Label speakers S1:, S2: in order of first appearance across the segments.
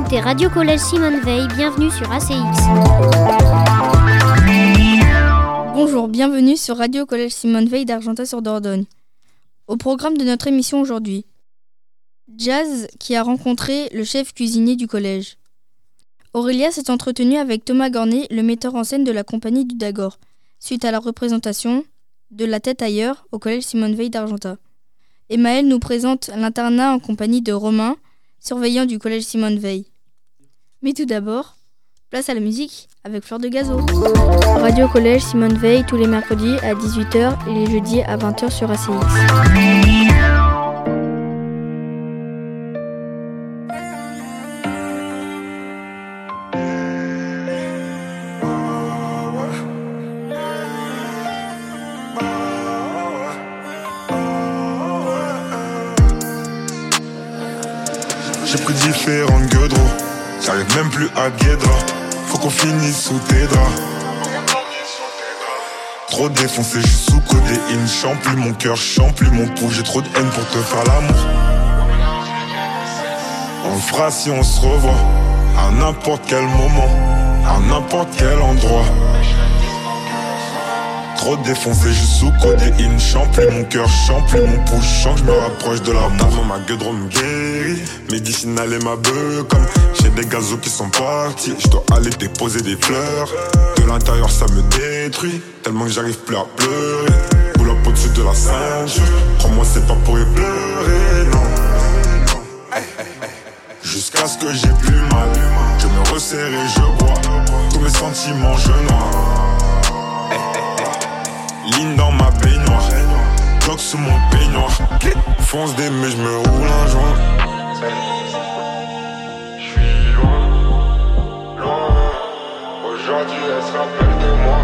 S1: écoutez Radio Collège Simone Veil, bienvenue sur ACX.
S2: Bonjour, bienvenue sur Radio Collège Simone Veil d'Argentat-sur-Dordogne. Au programme de notre émission aujourd'hui, Jazz qui a rencontré le chef cuisinier du collège. Aurélia s'est entretenue avec Thomas Gornet, le metteur en scène de la compagnie du Dagor, suite à la représentation de La tête ailleurs au collège Simone Veil d'Argentat. Et Maëlle nous présente l'internat en compagnie de Romain, surveillant du collège Simone Veil. Mais tout d'abord, place à la musique avec Fleur de Gazeau. Radio Collège Simone Veil tous les mercredis à 18h et les jeudis à 20h sur ACX.
S3: J'ai pris différentes gueudreaux, j'arrive même plus à Guédra. Faut qu'on finisse sous tes draps. Trop défoncé, j'suis sous codéine. Chante plus mon cœur, chante plus mon pouls. J'ai trop de haine pour te faire l'amour. On le fera si on se revoit, à n'importe quel moment, à n'importe quel endroit. Trop défoncé, j'suis sous codéine. Chante plus mon cœur, chante plus mon pouls. J'sens que j'me rapproche de la mort. Ma gueudreau me guérit, médicinal et ma beuh. Comme j'ai des gazos qui sont partis, j'dois aller déposer des fleurs. De l'intérieur ça me détruit, tellement que j'arrive plus à pleurer. Boule up au-dessus de la ceinture, crois-moi c'est pas pour y pleurer, non. Jusqu'à ce que j'ai plus mal, je me resserre et je bois. Tous mes sentiments je noie. Ligne dans ma baignoire, bloc sous mon peignoir. Fonce des mais j'me roule un joint. J'suis loin, loin. Aujourd'hui elle se rappelle de moi.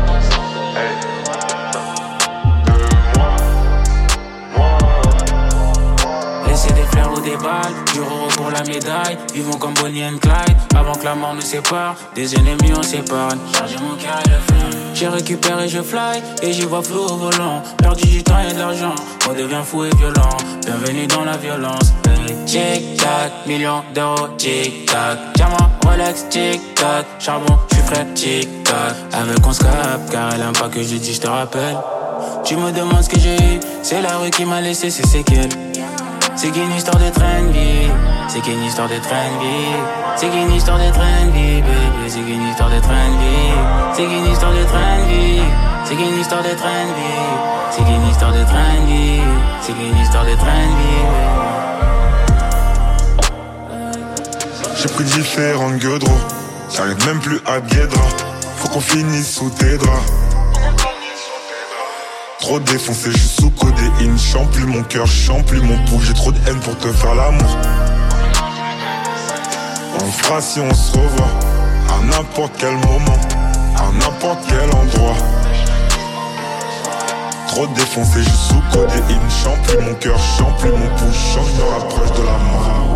S4: Laissez des fleurs ou des balles, du euro pour la médaille. Vivons comme Bonnie and Clyde, avant que la mort nous sépare. Des ennemis on s'épargne, chargez mon cœur et le feu. J'ai récupéré, je fly, et j'y vois flou au volant. Perdu du temps et de l'argent, on devient fou et violent. Bienvenue dans la violence. Tic-tac, millions d'euros, tic-tac. Diamant, Rolex, tic-tac. Charbon, j'suis frais, tic-tac. Avec on scap, car elle aime pas que je dis j'te rappelle. Tu me demandes ce que j'ai eu, c'est la rue qui m'a laissé ses séquelles. C'est qu'une histoire de train de vie, c'est qu'une histoire de train de vie, c'est qu'une histoire de train de vie, baby, c'est qu'une histoire de train de vie, c'est qu'une histoire de train de vie, c'est qu'une histoire de train de vie, c'est qu'une histoire de train de vie, c'est qu'une histoire de train de vie.
S3: J'ai pris différentes gueudreaux, j'arrive même plus à Guédra. Faut qu'on finisse sous tes draps. Trop défoncé, j'suis sous codéine. Chante plus mon cœur, chante plus mon pouls. J'ai trop de haine pour te faire l'amour. On le fera si on se revoit, à n'importe quel moment, à n'importe quel endroit. Trop défoncé, j'suis sous codéine. Chante plus mon cœur, chante plus mon pouls. Chante, j'me rapproche de la mort.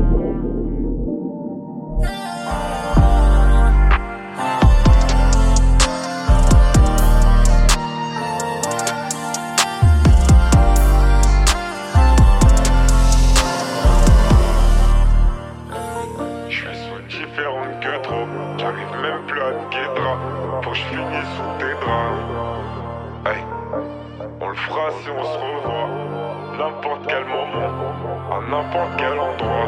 S3: Si on se revoit, n'importe quel moment, à n'importe quel endroit.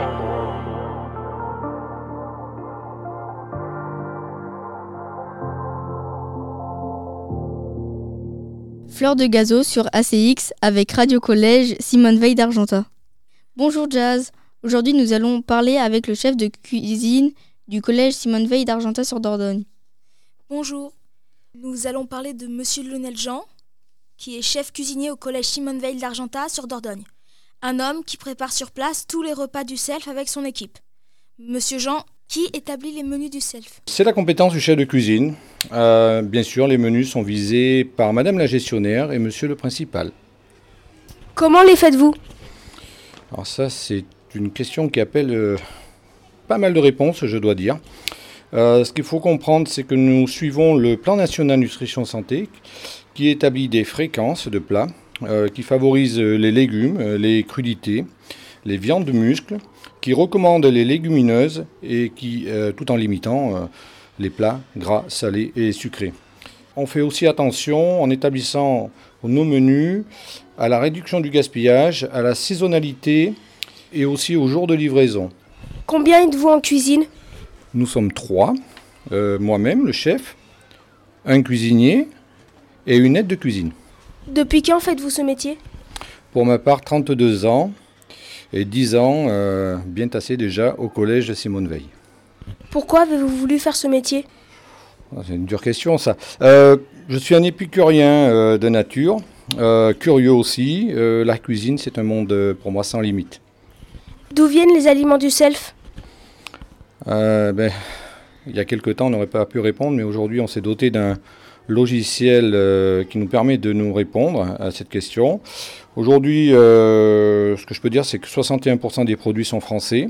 S2: Fleur de Gazeau sur ACX avec Radio Collège Simone Veil d'Argentat. Bonjour Jazz, aujourd'hui nous allons parler avec le chef de cuisine du collège Simone Veil d'Argentat sur Dordogne.
S5: Bonjour, nous allons parler de Monsieur Lionel Jean, qui est chef cuisinier au collège Simone Veil d'Argentat sur Dordogne. Un homme qui prépare sur place tous les repas du self avec son équipe. Monsieur Jean, qui établit les menus du self ?
S6: C'est la compétence du chef de cuisine. Bien sûr, les menus sont visés par Madame la gestionnaire et Monsieur le principal.
S5: Comment les faites-vous ?
S6: Alors ça, c'est une question qui appelle pas mal de réponses, je dois dire. Ce qu'il faut comprendre, c'est que nous suivons le plan national nutrition santé qui établit des fréquences de plats qui favorisent les légumes, les crudités, les viandes de muscle, qui recommande les légumineuses et qui, tout en limitant les plats gras, salés et sucrés. On fait aussi attention en établissant nos menus à la réduction du gaspillage, à la saisonnalité et aussi aux jours de livraison.
S7: Combien êtes-vous en cuisine ?
S6: Nous sommes 3, moi-même, le chef, un cuisinier et une aide de cuisine.
S7: Depuis quand faites-vous ce métier ?
S6: Pour ma part, 32 ans et 10 ans, bien tassés déjà, au collège Simone Veil.
S7: Pourquoi avez-vous voulu faire ce métier ?
S6: C'est une dure question, ça. Je suis un épicurien de nature, curieux aussi. La cuisine, c'est un monde pour moi sans limite.
S7: D'où viennent les aliments du self ?
S6: Il y a quelque temps, on n'aurait pas pu répondre, mais aujourd'hui, on s'est doté d'un logiciel qui nous permet de nous répondre à cette question. Aujourd'hui, ce que je peux dire, c'est que 61% des produits sont français.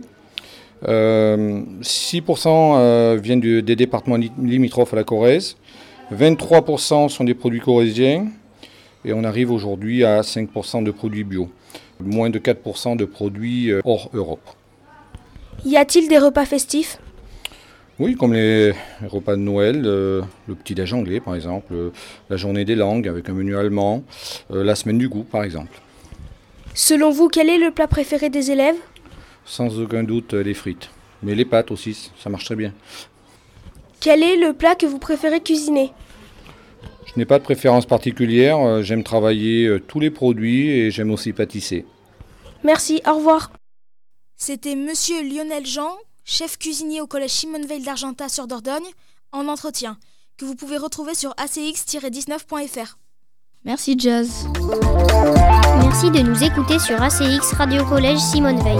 S6: 6% viennent des départements limitrophes à la Corrèze. 23% sont des produits corréziens. Et on arrive aujourd'hui à 5% de produits bio. Moins de 4% de produits hors Europe.
S7: Y a-t-il des repas festifs ?
S6: Oui, comme les repas de Noël, le petit-déj anglais par exemple, la journée des langues avec un menu allemand, la semaine du goût par exemple.
S7: Selon vous, quel est le plat préféré des élèves ?
S6: Sans aucun doute les frites, mais les pâtes aussi, ça marche très bien.
S7: Quel est le plat que vous préférez cuisiner ?
S6: Je n'ai pas de préférence particulière, j'aime travailler tous les produits et j'aime aussi pâtisser.
S7: Merci, au revoir.
S5: C'était Monsieur Lionel Jean, chef cuisinier au collège Simone Veil d'Argentat sur Dordogne, en entretien, que vous pouvez retrouver sur acx-19.fr.
S2: Merci Jazz.
S1: Merci de nous écouter sur ACX Radio Collège Simone Veil.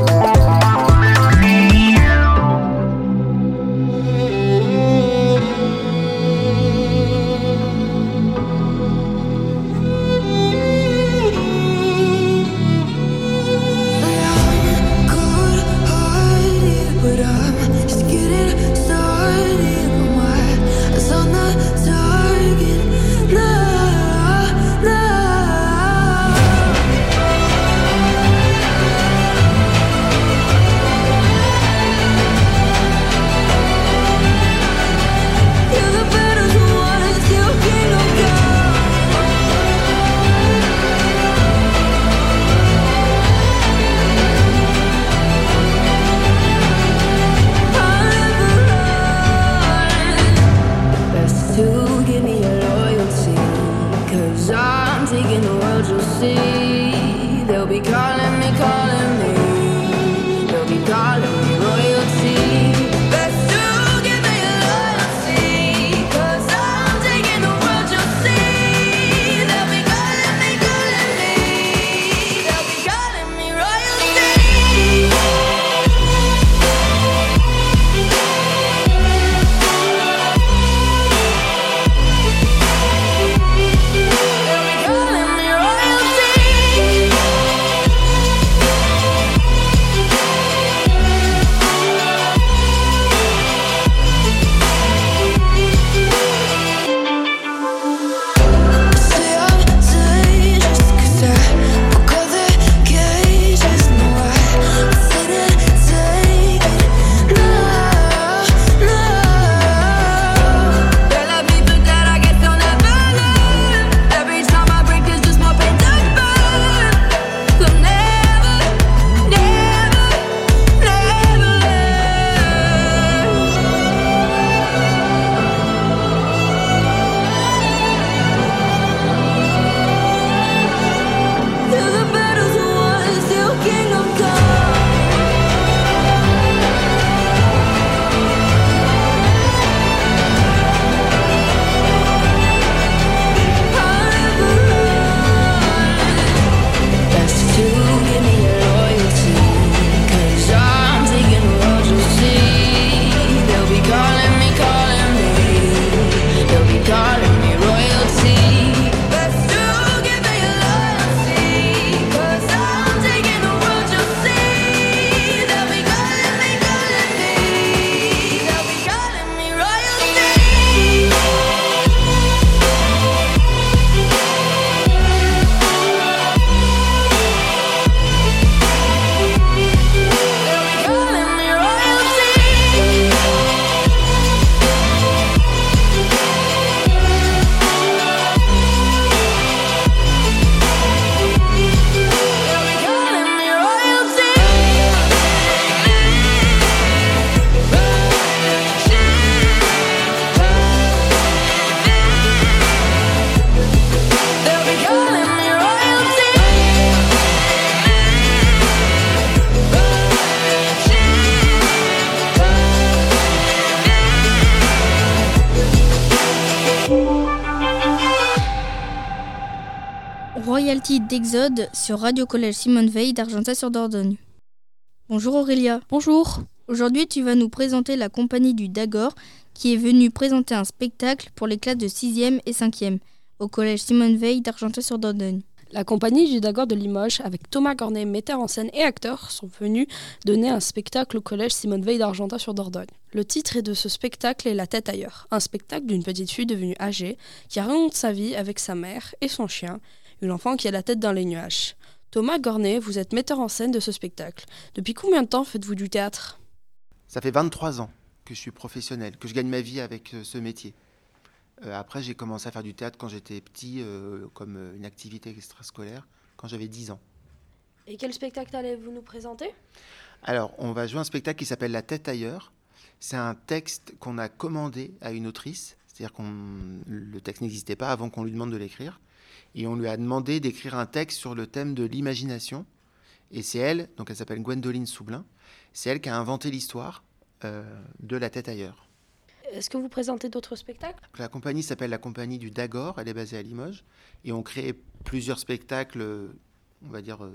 S2: quel titre d'Exode sur Radio Collège Simone Veil d'Argentat-sur-Dordogne. Bonjour Aurélia.
S8: Bonjour.
S2: Aujourd'hui, tu vas nous présenter la compagnie du Dagor qui est venue présenter un spectacle pour les classes de 6e et 5e au Collège Simone Veil d'Argentat-sur-Dordogne.
S8: La compagnie du Dagor de Limoges, avec Thomas Gornet, metteur en scène et acteur, sont venus donner un spectacle au Collège Simone Veil d'Argentat-sur-Dordogne. Le titre de ce spectacle est La tête ailleurs, un spectacle d'une petite fille devenue âgée qui raconte sa vie avec sa mère et son chien, une enfant qui a la tête dans les nuages. Thomas Gornet, vous êtes metteur en scène de ce spectacle. Depuis combien de temps faites-vous du théâtre ?
S9: Ça fait 23 ans que je suis professionnel, que je gagne ma vie avec ce métier. Après, j'ai commencé à faire du théâtre quand j'étais petit, comme une activité extrascolaire, quand j'avais 10 ans.
S8: Et quel spectacle allez-vous nous présenter ?
S9: Alors, on va jouer un spectacle qui s'appelle La tête ailleurs. C'est un texte qu'on a commandé à une autrice, c'est-à-dire que le texte n'existait pas avant qu'on lui demande de l'écrire. Et on lui a demandé d'écrire un texte sur le thème de l'imagination. Et c'est elle, donc elle s'appelle Gwendoline Soublin, c'est elle qui a inventé l'histoire de La tête ailleurs.
S8: Est-ce que vous présentez d'autres spectacles ?
S9: La compagnie s'appelle la compagnie du Dagor, elle est basée à Limoges. Et on crée plusieurs spectacles, on va dire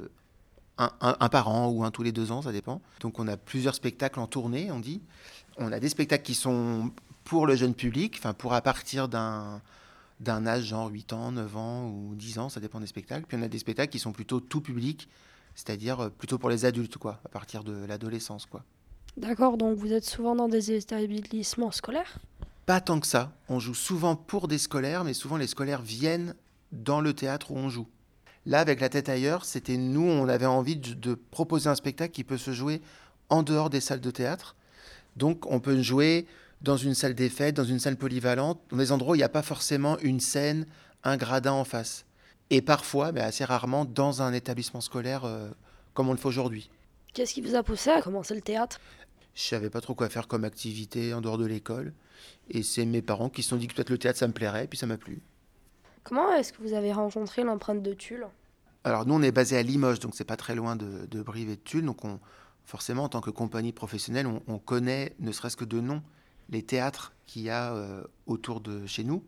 S9: un par an ou un tous les 2 ans, ça dépend. Donc on a plusieurs spectacles en tournée, on dit. On a des spectacles qui sont pour le jeune public, enfin pour à partir d'un âge genre 8 ans, 9 ans ou 10 ans, ça dépend des spectacles. Puis on a des spectacles qui sont plutôt tout public, c'est-à-dire plutôt pour les adultes, quoi, à partir de l'adolescence, quoi.
S8: D'accord, donc vous êtes souvent dans des établissements scolaires ?
S9: Pas tant que ça. On joue souvent pour des scolaires, mais souvent les scolaires viennent dans le théâtre où on joue. Là, avec La tête ailleurs, c'était nous, on avait envie de proposer un spectacle qui peut se jouer en dehors des salles de théâtre. Donc on peut jouer dans une salle des fêtes, dans une salle polyvalente, dans des endroits où il n'y a pas forcément une scène, un gradin en face. Et parfois, mais assez rarement, dans un établissement scolaire comme on le fait aujourd'hui.
S8: Qu'est-ce qui vous a poussé à commencer le théâtre ?
S9: Je savais pas trop quoi faire comme activité en dehors de l'école. Et c'est mes parents qui se sont dit que peut-être le théâtre, ça me plairait, et puis ça m'a plu.
S8: Comment est-ce que vous avez rencontré l'empreinte de Tulle ?
S9: Alors nous, on est basé à Limoges, donc c'est pas très loin de Brive et de Tulle. Donc forcément, en tant que compagnie professionnelle, on connaît, ne serait-ce que de nom, les théâtres qu'il y a autour de chez nous.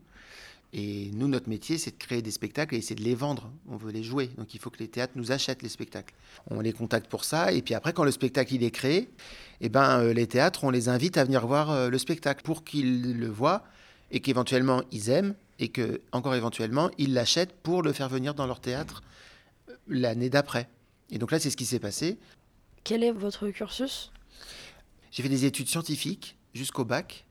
S9: Et nous, notre métier, c'est de créer des spectacles et c'est de les vendre. On veut les jouer. Donc il faut que les théâtres nous achètent les spectacles. On les contacte pour ça. Et puis après, quand le spectacle il est créé, les théâtres, on les invite à venir voir le spectacle pour qu'ils le voient et qu'éventuellement ils aiment et que, encore éventuellement, ils l'achètent pour le faire venir dans leur théâtre l'année d'après. Et donc là, c'est ce qui s'est passé.
S8: Quel est votre cursus ?
S9: J'ai fait des études scientifiques jusqu'au bac.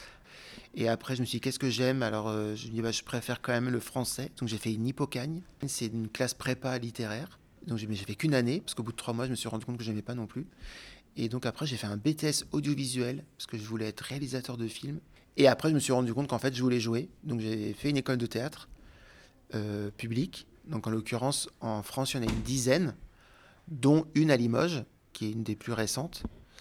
S9: Et après, je me suis dit, qu'est-ce que j'aime ? Alors, je me dis, je préfère quand même le français. Donc, j'ai fait une Hippocagne. C'est une classe prépa littéraire. Donc, j'ai fait qu'une année, parce qu'au bout de 3 mois, je me suis rendu compte que je n'aimais pas non plus. Et donc, après, j'ai fait un BTS audiovisuel, parce que je voulais être réalisateur de films. Et après, je me suis rendu compte qu'en fait, je voulais jouer. Donc, j'ai fait une école de théâtre publique. Donc, en l'occurrence, en France, il y en a une dizaine, dont une à Limoges, qui est une des plus récentes,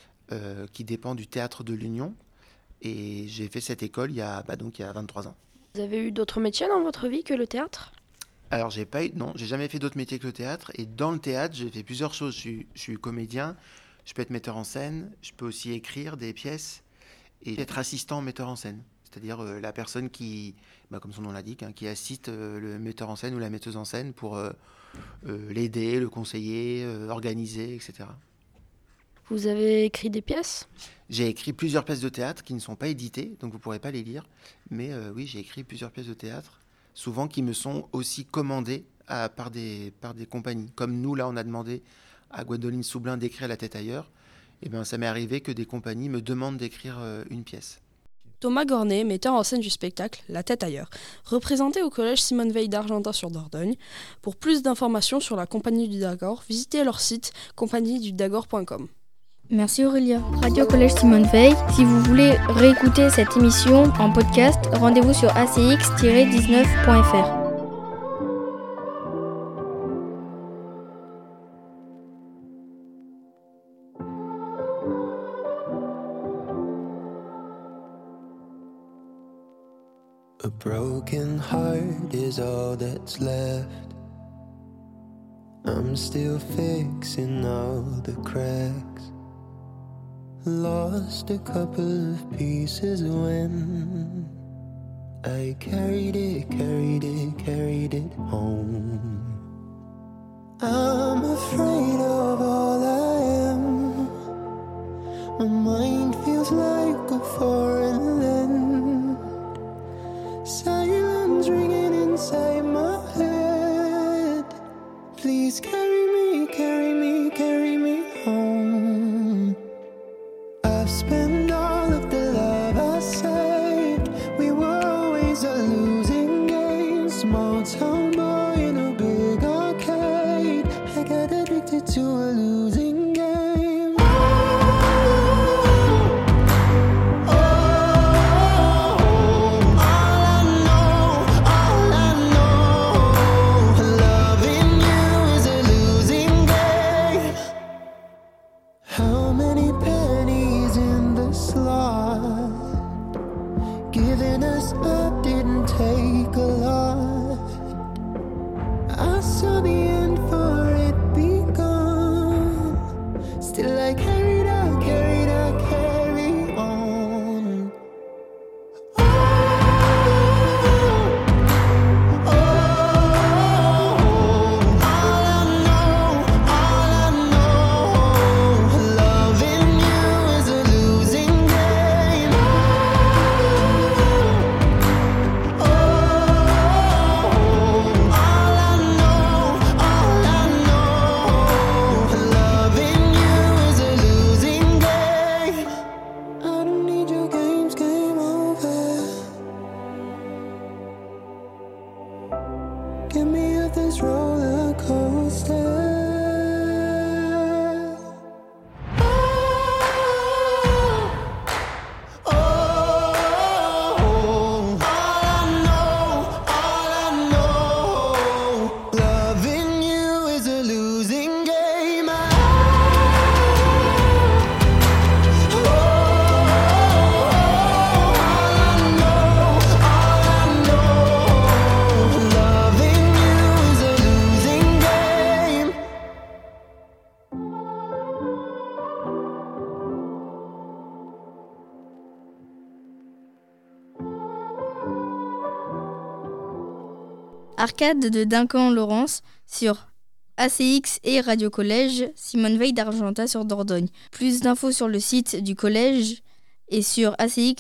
S9: qui dépend du Théâtre de l'Union. Et j'ai fait cette école il y a 23 ans.
S8: Vous avez eu d'autres métiers dans votre vie que le théâtre ?
S9: Alors, j'ai jamais fait d'autres métiers que le théâtre. Et dans le théâtre, j'ai fait plusieurs choses. Je suis comédien, je peux être metteur en scène, je peux aussi écrire des pièces et être assistant metteur en scène. C'est-à-dire la personne qui, comme son nom l'indique, qui assiste le metteur en scène ou la metteuse en scène pour l'aider, le conseiller, organiser, etc.
S8: Vous avez écrit des pièces ?
S9: J'ai écrit plusieurs pièces de théâtre qui ne sont pas éditées, donc vous ne pourrez pas les lire. Mais oui, j'ai écrit plusieurs pièces de théâtre, souvent qui me sont aussi commandées par des compagnies. Comme nous, là, on a demandé à Gwendoline Soublin d'écrire La tête ailleurs. Et ça m'est arrivé que des compagnies me demandent d'écrire une pièce.
S8: Thomas Gornet, metteur en scène du spectacle La tête ailleurs, représenté au Collège Simone Veil d'Argentat-sur-Dordogne. Pour plus d'informations sur la compagnie du Dagor, visitez leur site compagniedudagor.com.
S2: Merci Aurélia.
S1: Radio Collège Simone Veil. Si vous voulez réécouter cette émission en podcast, rendez-vous sur acx-19.fr.
S10: A broken heart is all that's left. I'm still fixing all the cracks. Lost a couple of pieces when I carried it home. I'm afraid of all I am. My mind feels like a foreign land. Silence ringing inside my head. Please carry me, carry me, carry me home. I've spent all of the love I saved. We were always a losing game. Small town boy in a big arcade. I got addicted to a losing game. How many pennies in the slot? Giving us up didn't take a lot. I saw the end for it begun. Still I carried on. Get me off this roller coaster.
S2: Arcade de Duncan-Laurence sur ACX et Radio Collège Simone Veil d'Argentat sur Dordogne. Plus d'infos sur le site du collège et sur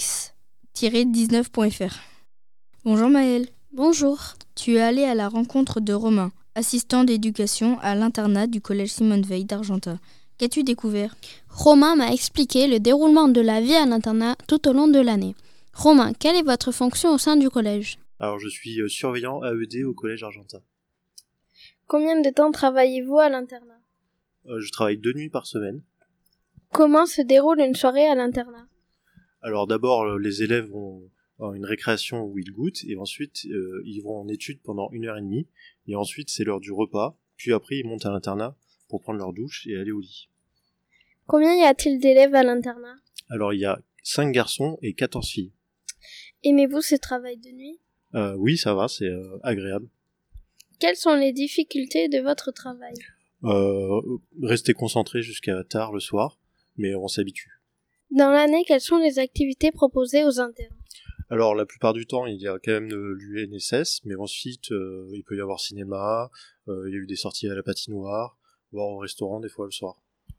S2: acx-19.fr. Bonjour Maëlle.
S1: Bonjour.
S2: Tu es allée à la rencontre de Romain, assistant d'éducation à l'internat du collège Simone Veil d'Argentat. Qu'as-tu découvert ?
S1: Romain m'a expliqué le déroulement de la vie à l'internat tout au long de l'année. Romain, quelle est votre fonction au sein du collège ?
S11: Alors je suis surveillant AED au collège Argentat.
S7: Combien de temps travaillez-vous à l'internat ?
S11: Je travaille 2 nuits par semaine.
S7: Comment se déroule une soirée à l'internat ?
S11: Alors d'abord les élèves vont avoir une récréation où ils goûtent et ensuite ils vont en études pendant 1h30 et ensuite c'est l'heure du repas, puis après ils montent à l'internat pour prendre leur douche et aller au lit.
S7: Combien y a-t-il d'élèves à l'internat ?
S11: Alors il y a 5 garçons et 14 filles.
S7: Aimez-vous ce travail de nuit ?
S11: Oui, ça va, c'est agréable.
S7: Quelles sont les difficultés de votre travail ?
S11: Rester concentré jusqu'à tard le soir, mais on s'habitue.
S7: Dans l'année, quelles sont les activités proposées aux internes ?
S11: Alors la plupart du temps, il y a quand même l'UNSS, mais ensuite il peut y avoir cinéma, il y a eu des sorties à la patinoire, voire au restaurant des fois le soir.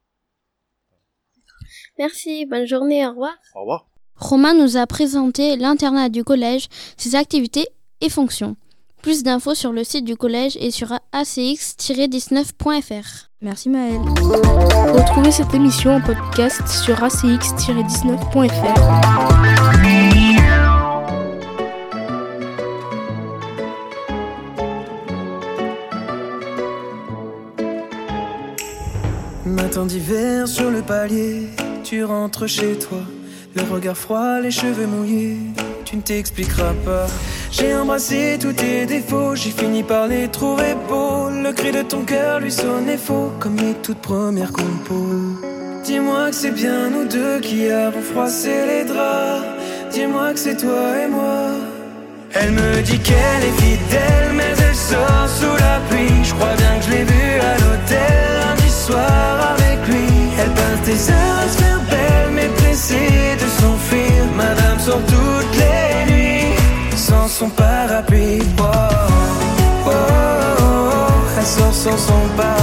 S7: Merci, bonne journée, au revoir.
S11: Au revoir.
S1: Romain nous a présenté l'internat du collège, ses activités et fonctions. Plus d'infos sur le site du collège et sur acx-19.fr.
S2: Merci Maëlle.
S12: Retrouvez cette émission en podcast sur acx-19.fr.
S10: Matin d'hiver sur le palier, tu rentres chez toi. Le regard froid, les cheveux mouillés, tu ne t'expliqueras pas. J'ai embrassé tous tes défauts, j'ai fini par les trouver beaux. Le cri de ton cœur lui sonnait faux, comme les toutes premières compos. Dis-moi que c'est bien nous deux qui avons froissé les draps. Dis-moi que c'est toi et moi. Elle me dit qu'elle est fidèle, mais elle sort sous la pluie. Je crois bien que je l'ai vue à l'hôtel lundi soir avec lui. Elle passe des heures à se faire belle, mais pressée de s'enfuir. Madame sort toutes les nuits sans son parapluie. Oh, oh, oh, oh. Elle sort sans son parapluie.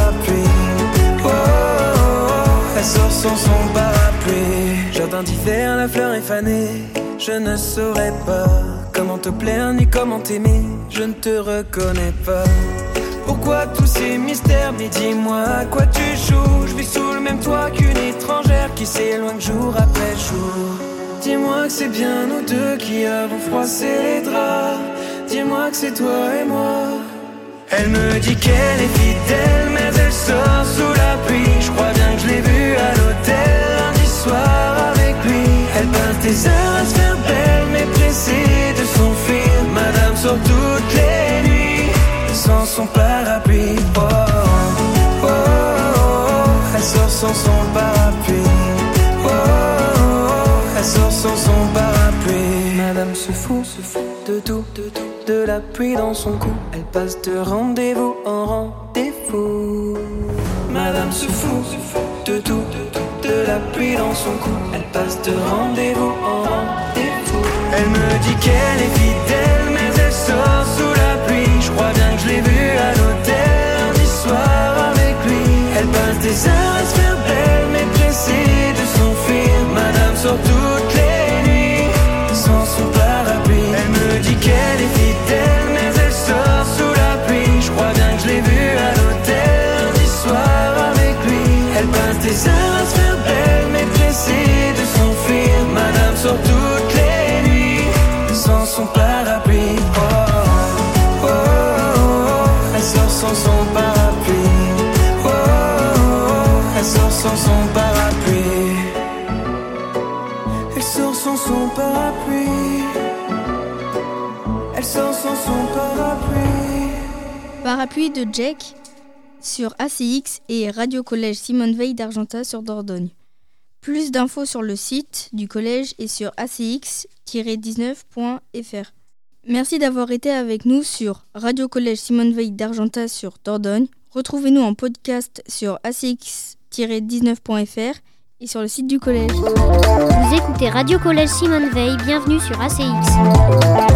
S10: sans son parapluie. Jardin d'hiver, la fleur est fanée. Je ne saurais pas comment te plaire ni comment t'aimer. Je ne te reconnais pas. Pourquoi tous ces mystères? Mais dis-moi à quoi tu joues. Je vis sous le même toit qu'une étrangère qui s'éloigne jour après jour. Dis-moi que c'est bien nous deux qui avons froissé les draps. Dis-moi que c'est toi et moi. Elle me dit qu'elle est fidèle, mais elle sort sous la pluie. Je crois bien que je l'ai vue à l'hôtel lundi soir avec lui. Elle passe des heures à se faire belle, mais pressée de s'enfuir. Madame sort toutes les nuits sans son parapluie. Oh, oh, oh, oh. Elle sort sans son parapluie. Oh, oh, oh. Elle sort sans son parapluie. Madame se fout de tout, de la pluie dans son cou. Elle passe de rendez-vous en rendez-vous. Madame se fout de tout, de la pluie dans son cou. Elle passe de rendez-vous en rendez-vous. Elle me dit qu'elle est fidèle, mais elle sort sous la pluie. Je crois bien que je l'ai vue à l'hôtel lundi soir avec lui. Elle passe des heures à se faire belle, mais pressée de s'enfuir. Madame sort toutes les nuits sans son parapluie. Elle me dit qu'elle est fidèle, mais elle sort sous la pluie. Je crois bien que je l'ai vue à l'hôtel lundi soir avec lui. Elle passe des heures à se faire belle, mais pressée de s'enfuir. Madame sort toutes les nuits sans son parapluie. Oh, oh, oh, oh. Elle sort sans son parapluie. Oh, oh, oh. Elle sort sans son parapluie. Elle sort sans son parapluie. Elle sort sans son parapluie.
S2: Parapluie de Jack sur ACX et Radio Collège Simone Veil d'Argentat sur Dordogne. Plus d'infos sur le site du collège et sur acx-19.fr. Merci d'avoir été avec nous sur Radio Collège Simone Veil d'Argentat sur Dordogne. Retrouvez-nous en podcast sur acx-19.fr et sur le site du collège.
S13: Vous écoutez Radio Collège Simone Veil, bienvenue sur ACX.